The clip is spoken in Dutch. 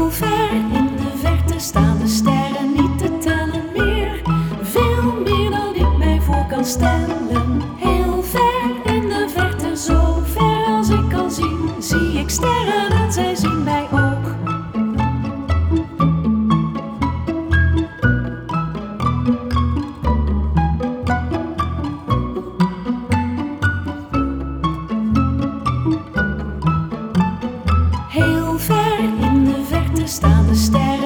Heel ver in de verte staan de sterren niet te tellen meer. Veel meer dan ik mij voor kan stellen. Heel ver in de verte, zo ver als ik kan zien, zie ik sterren en zij zien mij ook. Heel ver in de verte staan de sterren